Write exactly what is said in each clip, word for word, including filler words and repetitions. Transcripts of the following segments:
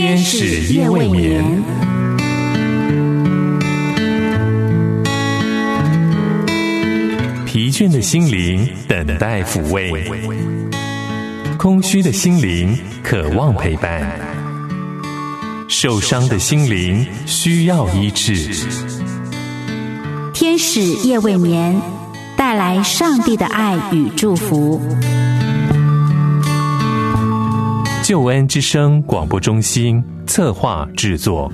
天使夜未眠。疲倦的心灵等待抚慰，空虚的心灵渴望陪伴，受伤的心灵需要医治。 天使夜未眠，带来上帝的爱与祝福。 救恩之声广播中心策划制作。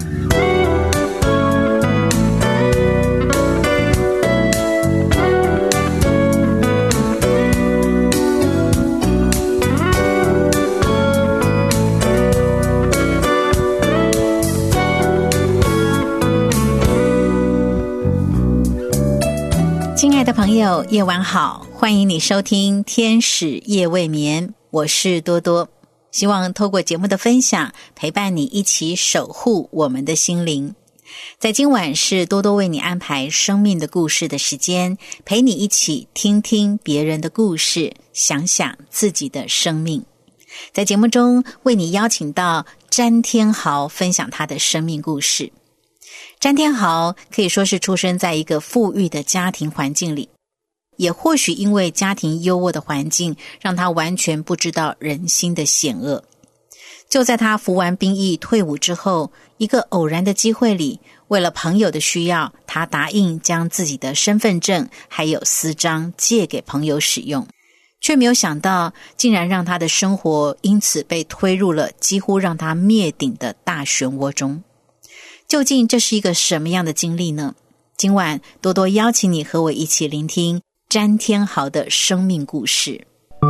亲爱的朋友，夜晚好，欢迎你收听天使夜未眠，我是多多。希望透过节目的分享，陪伴你一起守护我们的心灵。在今晚是多多为你安排生命的故事的时间，陪你一起听听别人的故事，想想自己的生命。在节目中为你邀请到詹天豪分享他的生命故事。詹天豪可以说是出生在一个富裕的家庭环境里，也或许因为家庭优渥的环境，让他完全不知道人心的险恶。就在他服完兵役退伍之后，一个偶然的机会里，为了朋友的需要，他答应将自己的身份证还有私章借给朋友使用，却没有想到竟然让他的生活因此被推入了几乎让他灭顶的大漩涡中。究竟这是一个什么样的经历呢？今晚多多邀请你和我一起聆听詹天豪的生命故事。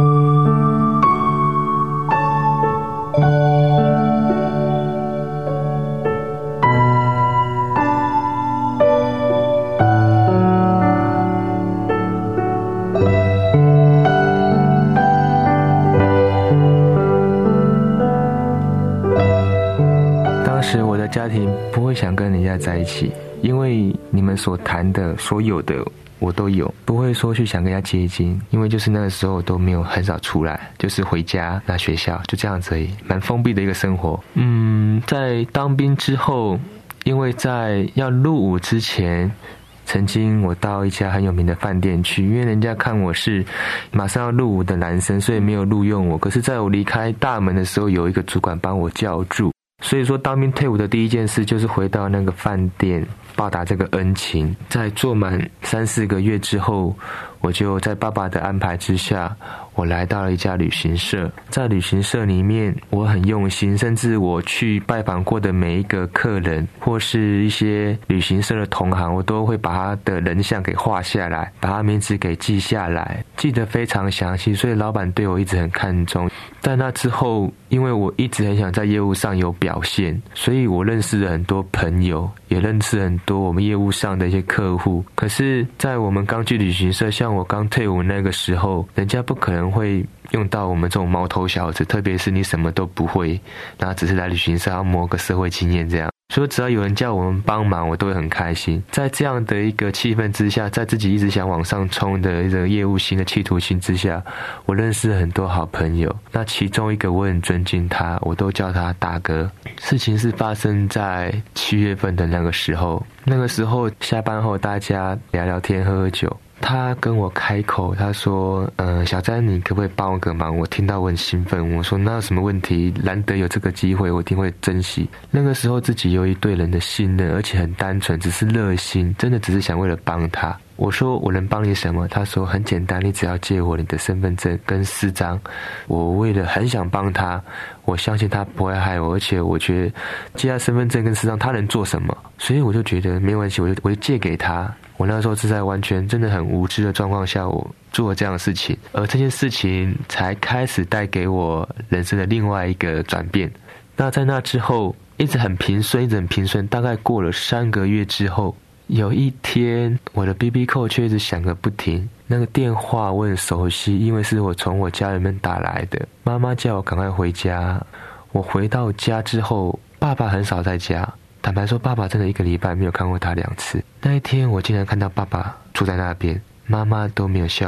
当时我的家庭不会想跟人家在一起，因为你们所谈的所有的我都有，不会说去想跟人家接近，因为就是那个时候都没有很少出来，就是回家拿学校就这样子而已，蛮封闭的一个生活。嗯，在当兵之后，因为在要入伍之前，曾经我到一家很有名的饭店去，因为人家看我是马上要入伍的男生，所以没有录用我。可是在我离开大门的时候，有一个主管帮我叫住，所以说当兵退伍的第一件事就是回到那个饭店报答这个恩情。在做满三四个月之后，我就在爸爸的安排之下，我来到了一家旅行社。在旅行社里面，我很用心，甚至我去拜访过的每一个客人或是一些旅行社的同行，我都会把他的人像给画下来，把他名字给记下来，记得非常详细，所以老板对我一直很看重。在那之后，因为我一直很想在业务上有表现，所以我认识了很多朋友，也认识很多我们业务上的一些客户。可是在我们刚去旅行社，像我刚退伍那个时候，人家不可能会用到我们这种毛头小子，特别是你什么都不会，然后只是来旅行社要磨个社会经验这样。所以只要有人叫我们帮忙，我都会很开心。在这样的一个气氛之下，在自己一直想往上冲的一个业务心的企图心之下，我认识了很多好朋友。那其中一个我很尊敬他，我都叫他大哥。事情是发生在七月份的那个时候，那个时候下班后大家聊聊天喝喝酒，他跟我开口，他说呃，小詹你可不可以帮我个忙？我听到我很兴奋，我说那有什么问题？难得有这个机会，我一定会珍惜。那个时候自己有一对人的信任，而且很单纯，只是热心，真的只是想为了帮他。我说我能帮你什么？他说很简单，你只要借我你的身份证跟私章。我为了很想帮他，我相信他不会害我，而且我觉得借他身份证跟私章他能做什么，所以我就觉得没关系，我就我就借给他。我那时候是在完全真的很无知的状况下，我做了这样的事情，而这件事情才开始带给我人生的另外一个转变。那在那之后一直很平顺，一直很平顺，大概过了三个月之后，有一天我的 B B 扣却一直响个不停。那个电话我很熟悉，因为是我从我家里面打来的，妈妈叫我赶快回家。我回到家之后，爸爸很少在家，坦白说爸爸真的一个礼拜没有看过他两次。那一天我竟然看到爸爸坐在那边，妈妈都没有笑容了，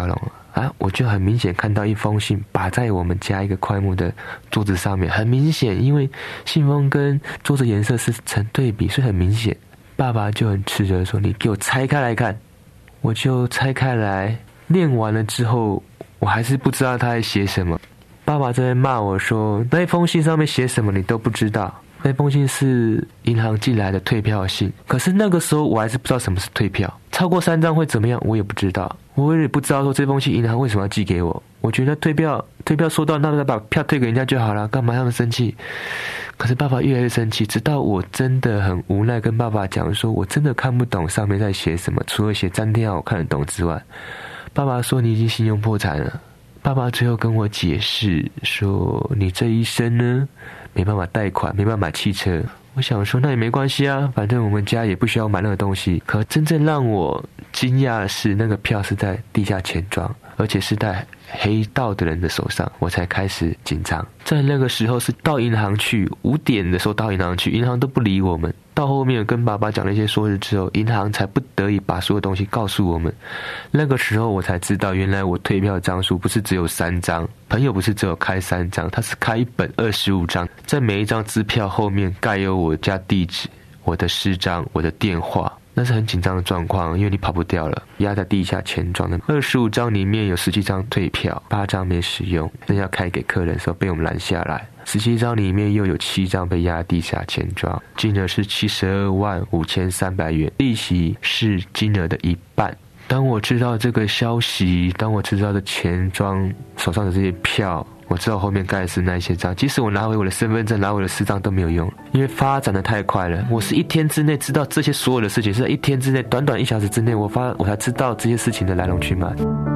啊，我就很明显看到一封信摆在我们家一个快木的桌子上面，很明显，因为信封跟桌子颜色是成对比，所以很明显。爸爸就很斥责说：“你给我拆开来看。”我就拆开来，念完了之后，我还是不知道他在写什么。爸爸在骂我说：“那封信上面写什么你都不知道。”那封信是银行寄来的退票信，可是那个时候我还是不知道什么是退票，超过三张会怎么样，我也不知道，我也不知道说这封信银行为什么要寄给我。我觉得退票退票收到，那再把票退给人家就好了，干嘛那么生气？可是爸爸越来越生气，直到我真的很无奈跟爸爸讲说，我真的看不懂上面在写什么，除了写詹天耀我看得懂之外，爸爸说你已经信用破产了。爸爸最后跟我解释说，你这一生呢没办法贷款，没办法买汽车。我想说那也没关系啊，反正我们家也不需要买那个东西。可真正让我惊讶的是，那个票是在地下钱庄，而且是在黑道的人的手上，我才开始紧张。在那个时候是到银行去，五点的时候到银行去，银行都不理我们。到后面跟爸爸讲了一些说辞之后，银行才不得已把所有东西告诉我们。那个时候我才知道，原来我退票的张数不是只有三张，朋友不是只有开三张，他是开一本二十五张，在每一张支票后面盖有我家地址、我的师长、我的电话。那是很紧张的状况，因为你跑不掉了。压在地下钱庄的二十五张里面有十七张退票，八张没使用，正要开给客人的时候被我们拦下来。十七张里面又有七张被压在地下钱庄，金额是七十二万五千三百元，利息是金额的一半。当我知道这个消息，当我知道的钱庄手上的这些票，我知道后面盖的是那些张，即使我拿回我的身份证，拿回我的私章都没有用，因为发展的太快了。我是一天之内知道这些所有的事情，是在一天之内，短短一小时之内，我发我才知道这些事情的来龙去脉。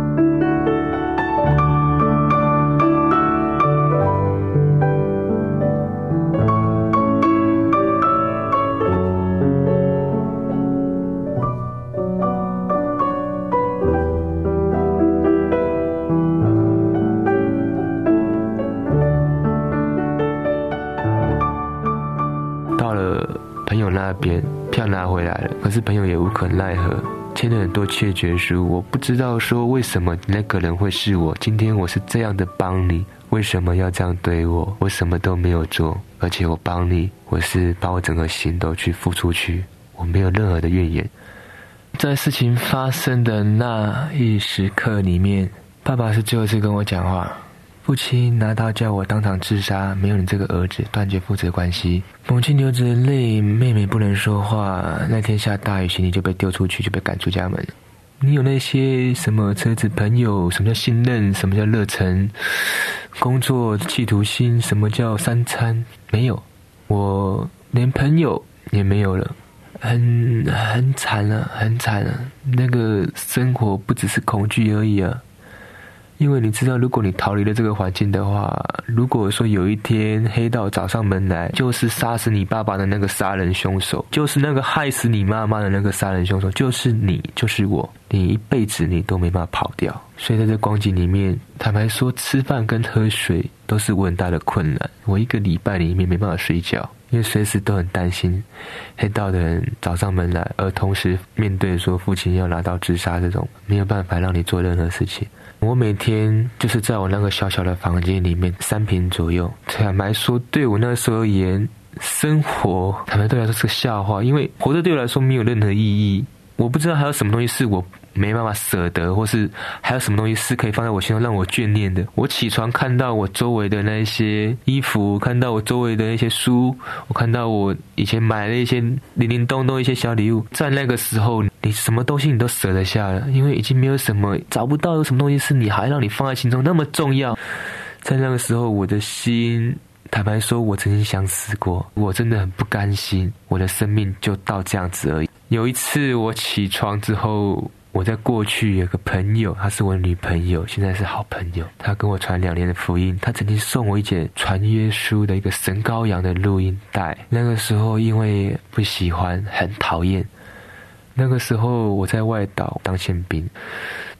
那边票拿回来了，可是朋友也无可奈何，签了很多切结书。我不知道说为什么那个人会是我，今天我是这样的帮你，为什么要这样对我？我什么都没有做，而且我帮你，我是把我整个心都去付出去，我没有任何的怨言。在事情发生的那一时刻里面，爸爸是最后一次跟我讲话。父亲拿刀叫我当场自杀，没有你这个儿子，断绝父子关系。母亲流着泪，妹妹不能说话。那天下大雨，行李就被丢出去，就被赶出家门。你有那些什么车子、朋友？什么叫信任？什么叫热忱？工作企图心？什么叫三餐？没有，我连朋友也没有了，很很惨了，很惨了。那个生活不只是恐惧而已啊。因为你知道，如果你逃离了这个环境的话，如果说有一天黑道找上门来，就是杀死你爸爸的那个杀人凶手，就是那个害死你妈妈的那个杀人凶手，就是你，就是我，你一辈子你都没办法跑掉。所以在这光景里面，坦白说，吃饭跟喝水都是我很大的困难。我一个礼拜里面没办法睡觉，因为随时都很担心黑道的人找上门来，而同时面对说父亲要拿刀自杀这种，没有办法让你做任何事情。我每天就是在我那个小小的房间里面，三坪左右。坦白说，对我那时候而言，生活坦白对我来说是个笑话，因为活着对我来说没有任何意义。我不知道还有什么东西是我没办法舍得，或是还有什么东西是可以放在我心中让我眷恋的。我起床看到我周围的那些衣服，看到我周围的那些书，我看到我以前买的一些零零咚咚一些小礼物，在那个时候你什么东西你都舍得下了，因为已经没有什么，找不到有什么东西是你还让你放在心中那么重要。在那个时候，我的心坦白说，我曾经想死过，我真的很不甘心，我的生命就到这样子而已。有一次我起床之后，我在过去有个朋友，她是我的女朋友，现在是好朋友，她跟我传两年的福音，她曾经送我一卷传耶稣的一个神羔羊的录音带。那个时候因为不喜欢，很讨厌，那个时候我在外岛当宪兵，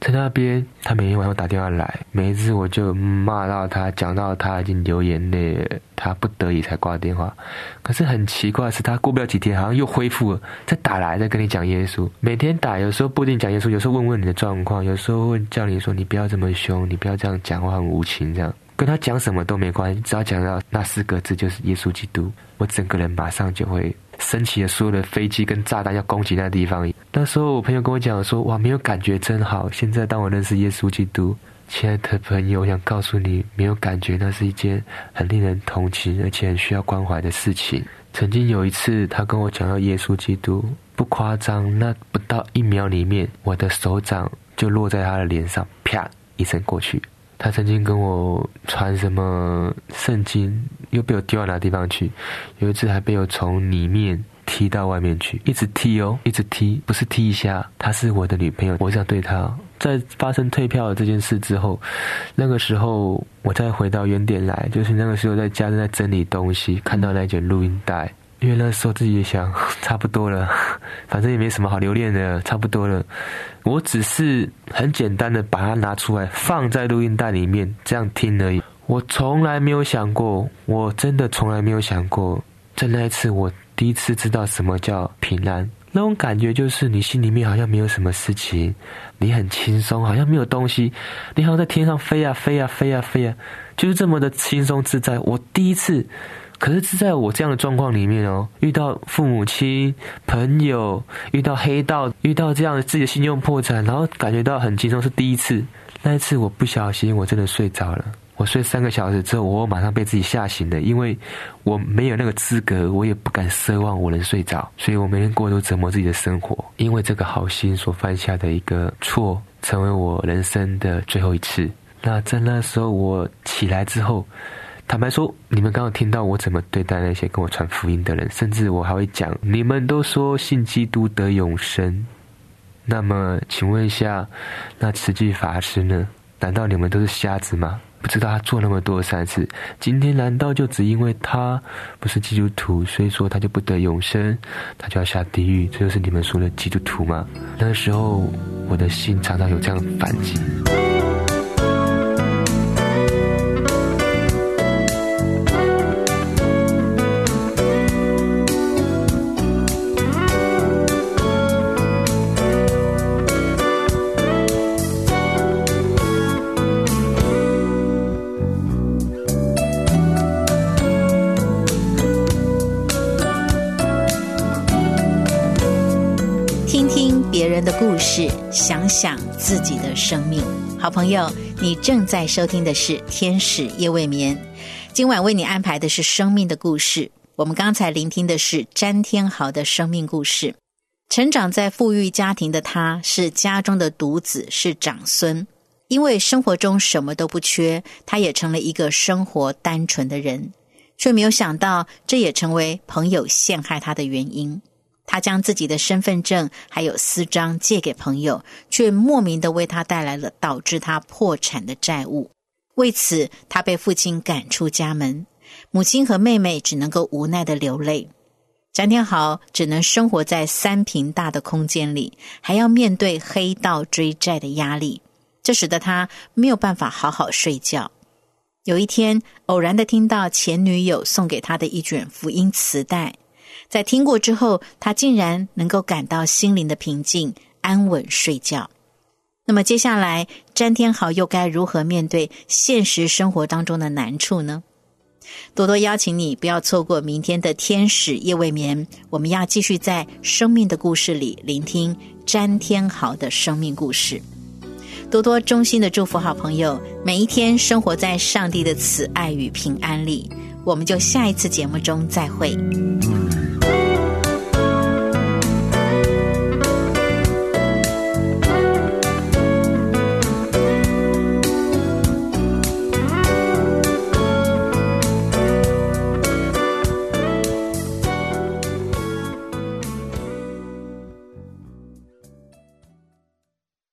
在那边他每天晚上打电话来，每一次我就骂到他，讲到他已经流眼泪了，他不得已才挂电话。可是很奇怪的是，他过不了几天好像又恢复了，再打来再跟你讲耶稣。每天打，有时候不一定讲耶稣，有时候问问你的状况，有时候问叫你说你不要这么凶，你不要这样讲话，很无情这样。跟他讲什么都没关系，只要讲到那四个字就是耶稣基督，我整个人马上就会升起了所有的飞机跟炸弹要攻击那地方。那时候我朋友跟我讲说，哇，没有感觉真好。现在当我认识耶稣基督，亲爱的朋友，我想告诉你，没有感觉那是一件很令人同情而且很需要关怀的事情。曾经有一次他跟我讲到耶稣基督，不夸张，那不到一秒里面我的手掌就落在他的脸上，啪一声过去。他曾经跟我传什么圣经，又被我丢到哪地方去，有一次还被我从里面踢到外面去，一直踢哦，一直踢，不是踢一下。她是我的女朋友，我这样对她。在发生退票的这件事之后，那个时候我再回到原点来，就是那个时候在家正在整理东西，看到那卷录音带，因为那时候自己也想差不多了，反正也没什么好留恋的，差不多了。我只是很简单的把它拿出来放在录音带里面，这样听而已。我从来没有想过，我真的从来没有想过，在那一次我第一次知道什么叫平安。那种感觉就是你心里面好像没有什么事情，你很轻松，好像没有东西，你好像在天上飞啊飞啊飞啊飞啊，就是这么的轻松自在。我第一次，可是是在我这样的状况里面哦，遇到父母亲、朋友，遇到黑道，遇到这样的自己的信用破产，然后感觉到很轻松，是第一次。那一次我不小心，我真的睡着了。我睡三个小时之后，我马上被自己吓醒了，因为我没有那个资格，我也不敢奢望我能睡着，所以我每天过都折磨自己的生活。因为这个好心所犯下的一个错，成为我人生的最后一次。那在那时候我起来之后，坦白说，你们刚刚听到我怎么对待那些跟我传福音的人，甚至我还会讲，你们都说信基督得永生，那么请问一下，那慈济法师呢？难道你们都是瞎子吗？不知道他做那么多善事，今天难道就只因为他不是基督徒，所以说他就不得永生，他就要下地狱？这就是你们说的基督徒吗？那个时候我的心常常有这样反击。 别人的故事，想想自己的生命。好朋友，你正在收听的是天使夜未眠，今晚为你安排的是生命的故事。我们刚才聆听的是詹天豪的生命故事。成长在富裕家庭的他，是家中的独子，是长孙。因为生活中什么都不缺，他也成了一个生活单纯的人，却没有想到这也成为朋友陷害他的原因。他将自己的身份证还有私章借给朋友，却莫名地为他带来了导致他破产的债务。为此，他被父亲赶出家门，母亲和妹妹只能够无奈地流泪。詹天豪只能生活在三坪大的空间里，还要面对黑道追债的压力，这使得他没有办法好好睡觉。有一天，偶然地听到前女友送给他的一卷福音磁带，在听过之后，他竟然能够感到心灵的平静，安稳睡觉。那么接下来，詹天豪又该如何面对现实生活当中的难处呢？多多邀请你不要错过明天的天使夜未眠，我们要继续在生命的故事里聆听詹天豪的生命故事。多多衷心的祝福好朋友每一天生活在上帝的慈爱与平安里。我们就下一次节目中再会。